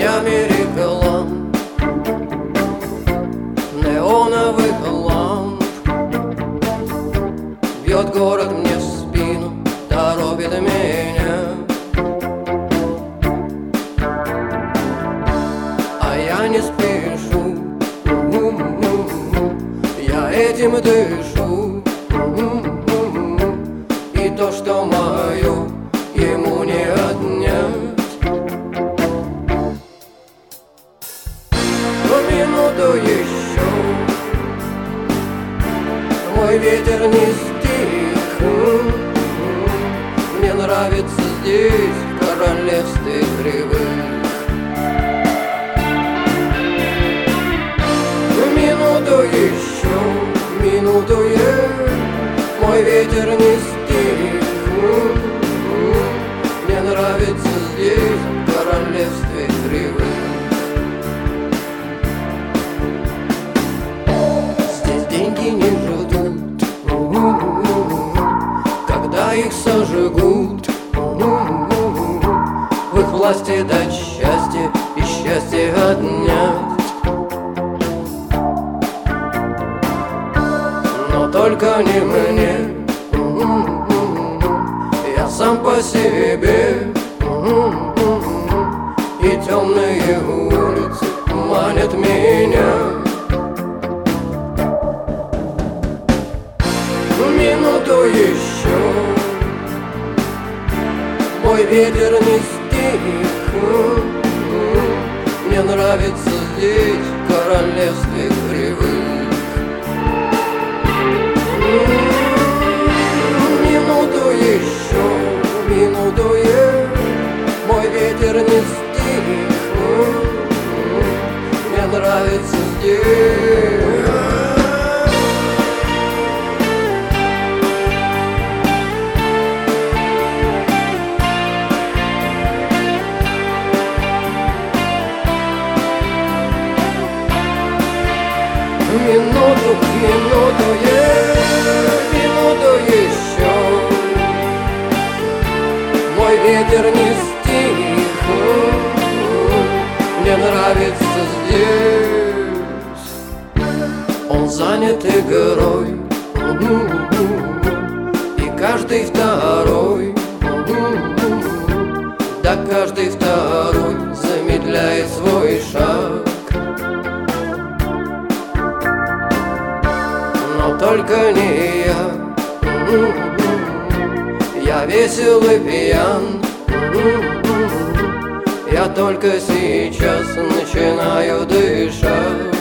огнями реклам, неоновых ламп. Бьет город мне в спину, торопит меня, а я не спешу, я этим дышу. И то, что мое, ему не отнять. Минуту еще, мой ветер не стих. Мне нравится здесь, в королевстве кривых. Минуту еще, минуту мой ветер не стих. Мне нравится здесь, в королевстве кривых. Не ждут, когда их сожгут. В их власти дать счастье и счастье отнять. Но только не мне, я сам по себе. И темные улицы манят меня. Минуту еще, мой ветер не стих. Мне нравится здесь, в королевстве кривых. Минуту еще, минуту мой ветер не стих. Мне нравится здесь. Минуту, минуту еще, мой ветер не стих. Мне нравится здесь. Он занят игрой, и каждый второй, да каждый второй замедляет свой шаг. Но только не я весел и пьян. Я только сейчас начинаю дышать.